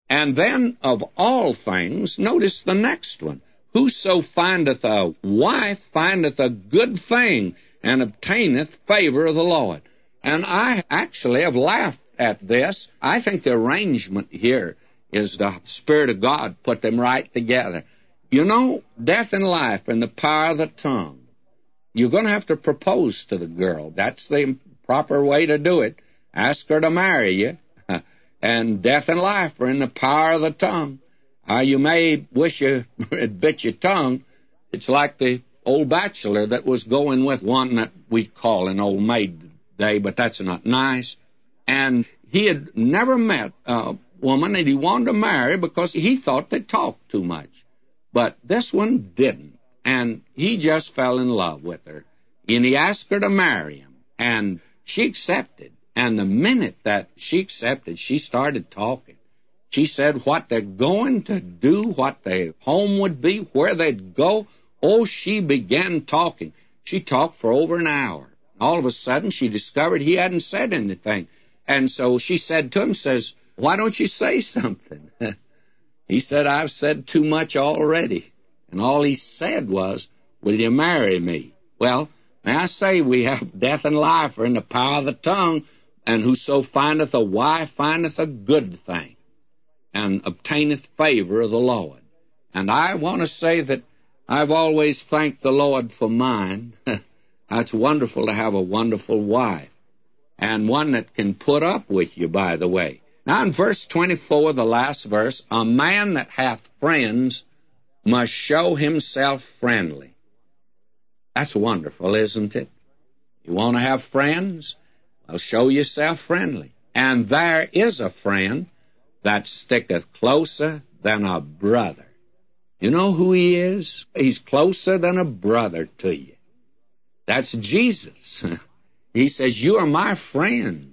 And then, of all things, notice the next one. Whoso findeth a wife findeth a good thing, and obtaineth favor of the Lord. And I actually have laughed at this. I think the arrangement here is the Spirit of God put them right together. You know, death and life in the power of the tongue. You're going to have to propose to the girl. That's the proper way to do it. Ask her to marry you. And death and life are in the power of the tongue. You may wish you had bit your tongue. It's like the old bachelor that was going with one that we call an old maid today, but that's not nice. And he had never met a woman that he wanted to marry because he thought they talked too much. But this one didn't, and he just fell in love with her. And he asked her to marry him, and she accepted. And the minute that she accepted, she started talking. She said what they're going to do, what their home would be, where they'd go. Oh, she began talking. She talked for over an hour. All of a sudden, she discovered he hadn't said anything. And so she said to him, says, why don't you say something? He said, I've said too much already. And all he said was, will you marry me? Well, may I say we have death and life are in the power of the tongue, and whoso findeth a wife findeth a good thing, and obtaineth favor of the Lord. And I want to say that I've always thanked the Lord for mine. It's wonderful to have a wonderful wife, and one that can put up with you, by the way. Now in verse 24, the last verse, a man that hath friends must show himself friendly. That's wonderful, isn't it? You want to have friends? Well, show yourself friendly. And there is a friend that sticketh closer than a brother. You know who he is? He's closer than a brother to you. That's Jesus. He says, you are my friends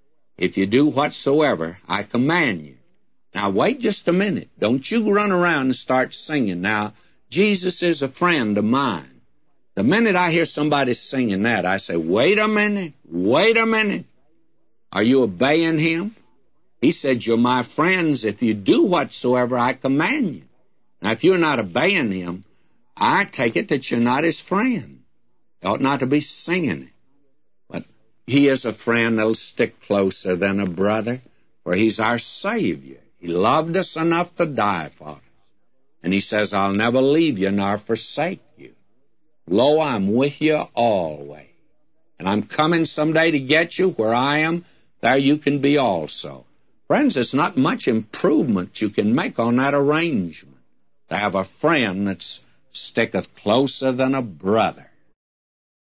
if you do whatsoever I command you. Now, wait just a minute. Don't you run around and start singing. Now, Jesus is a friend of mine. The minute I hear somebody singing that, I say, wait a minute, wait a minute. Are you obeying him? He said, you're my friends if you do whatsoever I command you. Now, if you're not obeying him, I take it that you're not his friend. You ought not to be singing it. But he is a friend that'll stick closer than a brother, for he's our Savior. He loved us enough to die for us. And he says, I'll never leave you nor forsake you. Lo, I'm with you always. And I'm coming someday to get you. Where I am, there you can be also. Friends, it's not much improvement you can make on that arrangement, to have a friend that sticketh closer than a brother.